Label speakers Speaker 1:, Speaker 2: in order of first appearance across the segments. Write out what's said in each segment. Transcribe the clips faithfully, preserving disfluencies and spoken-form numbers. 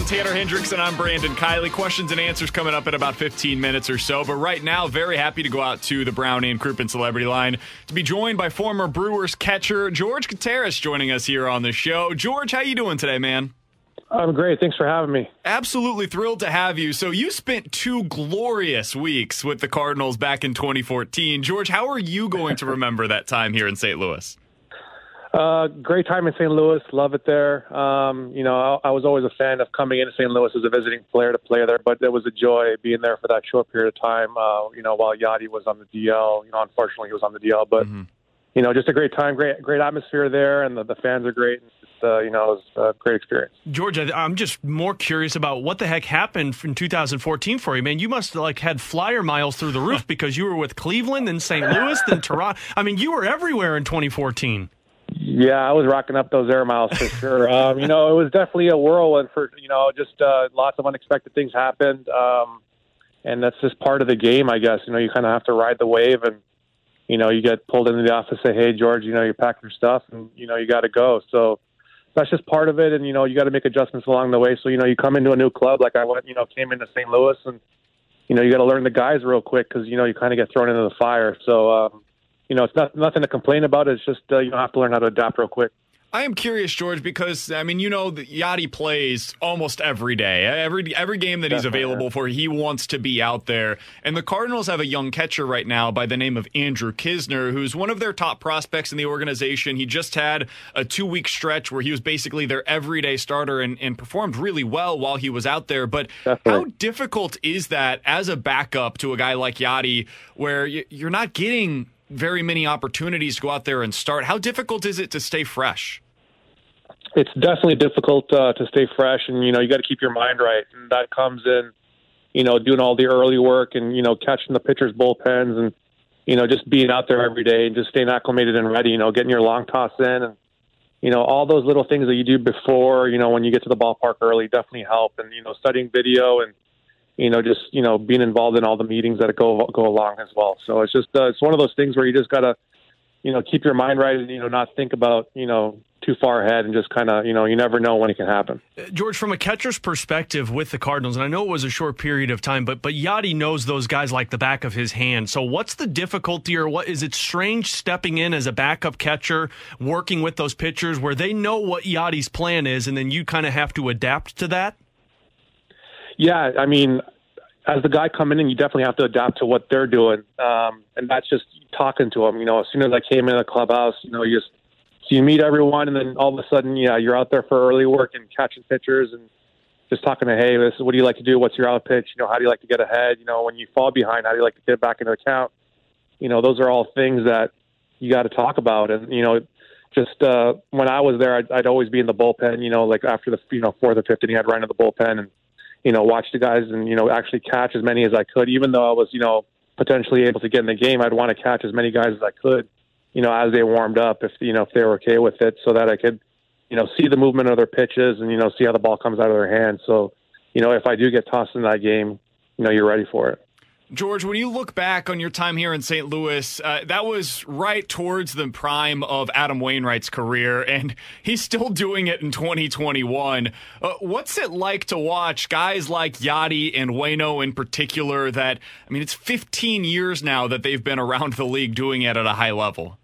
Speaker 1: Tanner Hendrickson. I'm Brandon Kiley. Questions and answers coming up in about fifteen minutes or so. But right now, very happy to go out to the Brown and Crouppen Celebrity Line to be joined by former Brewers catcher George Gutierrez joining us here on the show. George, how you doing today, man?
Speaker 2: I'm great. Thanks for having me.
Speaker 1: Absolutely thrilled to have you. So you spent two glorious weeks with the Cardinals back in twenty fourteen. George, how are you going to remember that time here in Saint Louis?
Speaker 2: Uh, great time in Saint Louis. Love it there. Um, you know, I, I was always a fan of coming into Saint Louis as a visiting player to play there, but it was a joy being there for that short period of time, uh, you know, while Yadi was on the D L. You know, unfortunately, he was on the D L, but, mm-hmm. you know, just a great time, great great atmosphere there, and the, the fans are great. It's, uh, you know, it was a great experience.
Speaker 3: George, I, I'm just more curious about what the heck happened in two thousand fourteen for you, man. You must have, like, had flyer miles through the roof because you were with Cleveland and Saint Louis and Toronto. I mean, you were everywhere in twenty fourteen.
Speaker 2: Yeah, I was rocking up those air miles for sure. um, you know, it was definitely a whirlwind for, you know, just uh, lots of unexpected things happened. Um, and that's just part of the game, I guess. You know, you kind of have to ride the wave and, you know, you get pulled into the office, say, hey, George, you know, you pack your stuff and, you know, you got to go. So that's just part of it. And, you know, you got to make adjustments along the way. So, you know, you come into a new club like I went, you know, came into Saint Louis and, you know, you got to learn the guys real quick because, you know, you kind of get thrown into the fire. So, um, you know, it's not, nothing to complain about. It's just uh, you have to learn how to adapt real quick.
Speaker 1: I am curious, George, because, I mean, you know, Yadi plays almost every day. Every every game that he's Definitely. available for, he wants to be out there. And the Cardinals have a young catcher right now by the name of Andrew Knizner, who's one of their top prospects in the organization. He just had a two-week stretch where he was basically their everyday starter and, and performed really well while he was out there. But Definitely. how difficult is that as a backup to a guy like Yadi where you're not getting very many opportunities to go out there and start? How difficult is it to stay fresh?
Speaker 2: It's definitely difficult uh, to stay fresh, and, you know, you got to keep your mind right. And that comes in, you know, doing all the early work and, you know, catching the pitchers' bullpens and, you know, just being out there every day and just staying acclimated and ready, you know, getting your long toss in and, you know, all those little things that you do before, you know, when you get to the ballpark early definitely help. And, you know, studying video and, you know, just, you know, being involved in all the meetings that go go along as well. So it's just, uh, it's one of those things where you just got to, you know, keep your mind right and, you know, not think about, you know, too far ahead and just kind of, you know, you never know when it can happen.
Speaker 3: George, from a catcher's perspective with the Cardinals, and I know it was a short period of time, but but Yadi knows those guys like the back of his hand. So what's the difficulty, or what is it strange stepping in as a backup catcher, working with those pitchers where they know what Yadi's plan is and then you kind of have to adapt to that?
Speaker 2: Yeah, I mean, as the guy coming in, you definitely have to adapt to what they're doing. Um, and that's just talking to them. You know, as soon as I came into the clubhouse, you know, you just so you meet everyone, and then all of a sudden, yeah, you're out there for early work and catching pitchers and just talking to, hey, this is what do you like to do? What's your out pitch? You know, how do you like to get ahead? You know, when you fall behind, how do you like to get back into the count? You know, those are all things that you got to talk about. And, you know, just uh, when I was there, I'd, I'd always be in the bullpen, you know, like after the, you know, fourth or fifth inning, I'd run to the bullpen and, you know, watch the guys and, you know, actually catch as many as I could. Even though I was, you know, potentially able to get in the game, I'd want to catch as many guys as I could, you know, as they warmed up, if, you know, if they were okay with it, so that I could, you know, see the movement of their pitches and, you know, see how the ball comes out of their hands. So, you know, if I do get tossed in that game, you know, you're ready for it.
Speaker 1: George, when you look back on your time here in Saint Louis, uh, that was right towards the prime of Adam Wainwright's career, and he's still doing it in twenty twenty-one. Uh, what's it like to watch guys like Yadi and Waino in particular that, I mean, it's fifteen years now that they've been around the league doing it at a high level?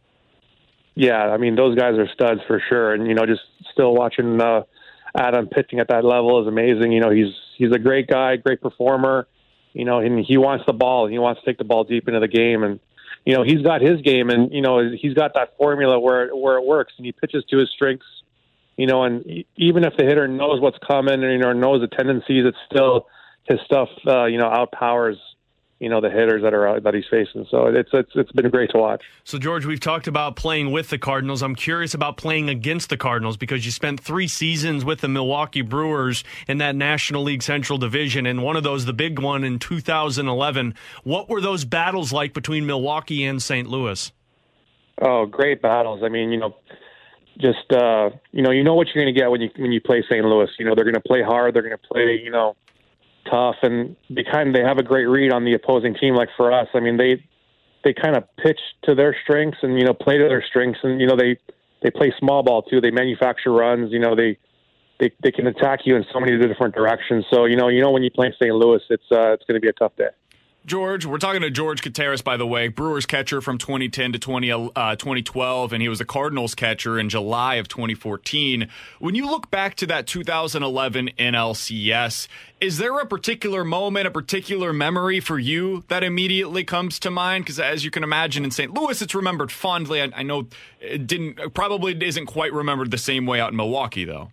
Speaker 2: Yeah, I mean, those guys are studs for sure. And, you know, just still watching uh, Adam pitching at that level is amazing. You know, he's he's a great guy, great performer. You know, and he wants the ball, and he wants to take the ball deep into the game. And, you know, he's got his game, and, you know, he's got that formula where, where it works, and he pitches to his strengths, you know, and even if the hitter knows what's coming, or, you know, knows the tendencies, it's still his stuff, uh, you know, outpowers, you know, the hitters that are that he's facing. So it's it's it's been great to watch.
Speaker 3: So, George, we've talked about playing with the Cardinals. I'm curious about playing against the Cardinals because you spent three seasons with the Milwaukee Brewers in that National League Central Division, and one of those, the big one in two thousand eleven. What were those battles like between Milwaukee and Saint Louis?
Speaker 2: Oh, great battles. I mean, you know, just, uh, you know, you know what you're going to get when you when you play Saint Louis. You know, they're going to play hard. They're going to play, you know, tough, and they kind of they have a great read on the opposing team. Like for us, I mean, they they kind of pitch to their strengths and, you know, play to their strengths, and, you know, they they play small ball too. They manufacture runs. You know, they they they can attack you in so many different directions. So you know, you know when you play in Saint Louis, it's uh, it's going to be a tough day.
Speaker 1: George, we're talking to George Kottaras, by the way, Brewers catcher from twenty ten to twenty, uh, twenty twelve, and he was the Cardinals catcher in July of twenty fourteen. When you look back to that two thousand eleven N L C S, is there a particular moment, a particular memory for you that immediately comes to mind? Because as you can imagine, in Saint Louis, it's remembered fondly. I, I know it didn't, probably isn't quite remembered the same way out in Milwaukee, though.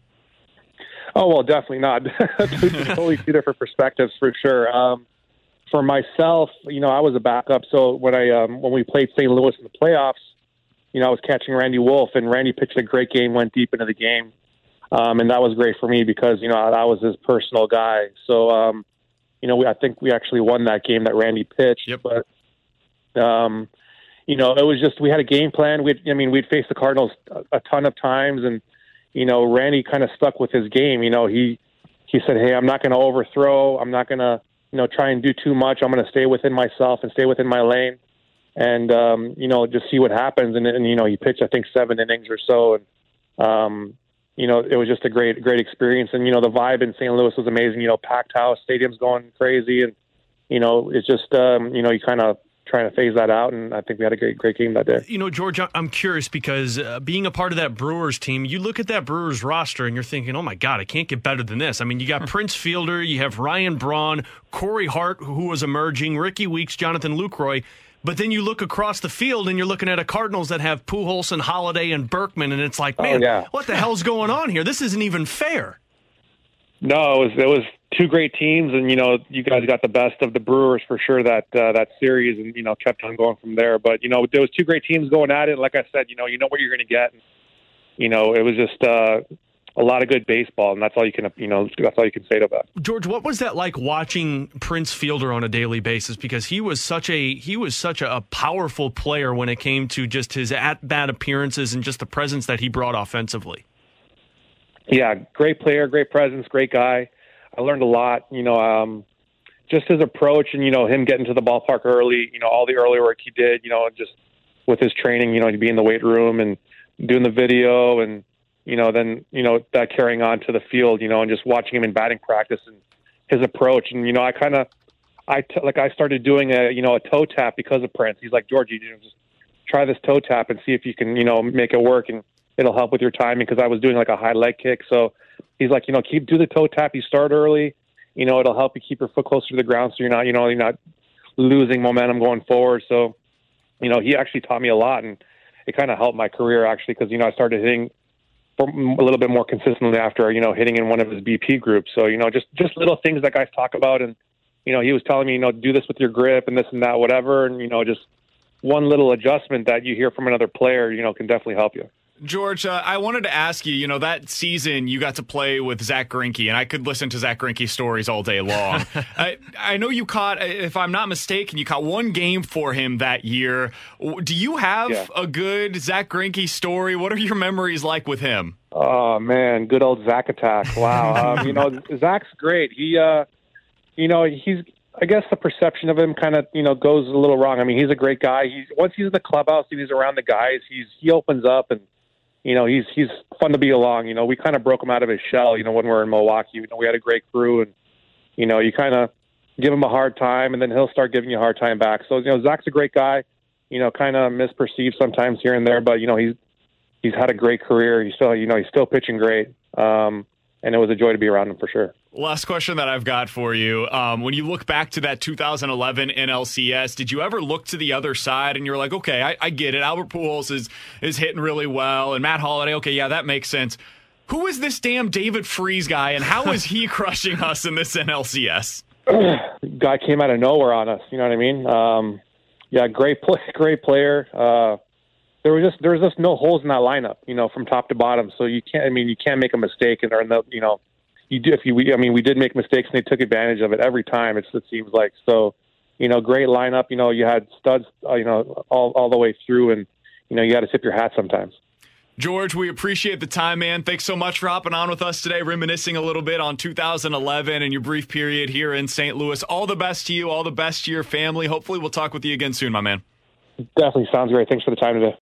Speaker 2: Oh, well, definitely not. Totally two different perspectives for sure. Um, For myself, you know, I was a backup. So when I um, when we played Saint Louis in the playoffs, you know, I was catching Randy Wolf, and Randy pitched a great game, went deep into the game, um, and that was great for me because you know I, I was his personal guy. So um, you know, we, I think we actually won that game that Randy pitched.
Speaker 1: Yep.
Speaker 2: But um, you know, it was just we had a game plan. We, I mean, we'd faced the Cardinals a, a ton of times, and you know, Randy kind of stuck with his game. You know, he he said, "Hey, I'm not going to overthrow. I'm not going to." you know, try and do too much. I'm going to stay within myself and stay within my lane and, um, you know, just see what happens. And, and, you know, he pitched, I think, seven innings or so. And, um, you know, it was just a great, great experience. And, you know, the vibe in Saint Louis was amazing, you know, packed house, stadium's going crazy. And, you know, it's just, um, you know, you kind of trying to phase that out, and I think we had a great, great game that day.
Speaker 3: You know, George, I'm curious because uh, being a part of that Brewers team, you look at that Brewers roster and you're thinking, oh my God, I can't get better than this. I mean, you got Prince Fielder, you have Ryan Braun, Corey Hart, who was emerging, Ricky Weeks, Jonathan Lucroy, but then you look across the field and you're looking at a Cardinals that have Pujols and Holiday and Berkman, and it's like, man,
Speaker 2: oh, yeah.
Speaker 3: what the hell's going on here? This isn't even fair.
Speaker 2: No, it was it was two great teams, and you know you guys got the best of the Brewers for sure that uh, that series, and you know kept on going from there. But you know there was two great teams going at it. Like I said, you know you know what you're going to get. And, you know it was just uh, a lot of good baseball, and that's all you can you know that's all you can say to that.
Speaker 3: George, what was that like watching Prince Fielder on a daily basis? Because he was such a he was such a, a powerful player when it came to just his at bat appearances and just the presence that he brought offensively.
Speaker 2: Yeah, great player, great presence, great guy. I learned a lot, you know, um, just his approach and, you know, him getting to the ballpark early, you know, all the early work he did, you know, just with his training, you know, to be in the weight room and doing the video and, you know, then, you know, that carrying on to the field, you know, and just watching him in batting practice and his approach. And, you know, I kind of, I t- like I started doing a, you know, a toe tap because of Prince. He's like, George, you know, just try this toe tap and see if you can, you know, make it work. And it'll help with your timing because I was doing like a high leg kick. So he's like, you know, keep do the toe tap. You start early, you know, it'll help you keep your foot closer to the ground so you're not, you know, you're not losing momentum going forward. So, you know, he actually taught me a lot, and it kind of helped my career actually because, you know, I started hitting a little bit more consistently after, you know, hitting in one of his B P groups. So, you know, just, just little things that guys talk about. And, you know, he was telling me, you know, do this with your grip and this and that, whatever. And, you know, just one little adjustment that you hear from another player, you know, can definitely help you.
Speaker 1: George, uh, I wanted to ask you, you know, that season you got to play with Zach Greinke, and I could listen to Zach Greinke's stories all day long. I, I know you caught, if I'm not mistaken, you caught one game for him that year. Do you have
Speaker 2: yeah.
Speaker 1: a good Zach Greinke story? What are your memories like with him?
Speaker 2: Oh, man, good old Zach attack. Wow. um, you know, Zach's great. He, uh, you know, he's, I guess the perception of him kind of, you know, goes a little wrong. I mean, he's a great guy. He's, once he's in the clubhouse and he's around the guys, he's, he opens up and, you know, he's he's fun to be along. You know, we kind of broke him out of his shell, you know, when we were in Milwaukee. You know, we had a great crew, and, you know, you kind of give him a hard time, and then he'll start giving you a hard time back. So, you know, Zach's a great guy, you know, kind of misperceived sometimes here and there, but, you know, he's he's had a great career. He's still, you know, he's still pitching great. Um, and it was a joy to be around him for sure.
Speaker 1: Last question that I've got for you. Um, when you look back to that two thousand eleven N L C S, did you ever look to the other side and you're like, okay, I, I get it. Albert Pujols is, is hitting really well. And Matt Holliday, okay, yeah, that makes sense. Who is this damn David Freese guy, and how is he crushing us in this N L C S?
Speaker 2: Guy came out of nowhere on us. You know what I mean? Um, yeah, great play, great player. Uh, there was just there was just no holes in that lineup, you know, from top to bottom. So you can't. I mean, you can't make a mistake, and or in the, you know. You do if you. We, I mean, we did make mistakes, and they took advantage of it every time. It's, it seems like so. You know, great lineup. You know, you had studs. Uh, you know, all all the way through, and you know, you got to tip your hat sometimes.
Speaker 1: George, we appreciate the time, man. Thanks so much for hopping on with us today, reminiscing a little bit on two thousand eleven and your brief period here in Saint Louis. All the best to you. All the best to your family. Hopefully, we'll talk with you again soon, my man.
Speaker 2: Definitely sounds great. Thanks for the time today.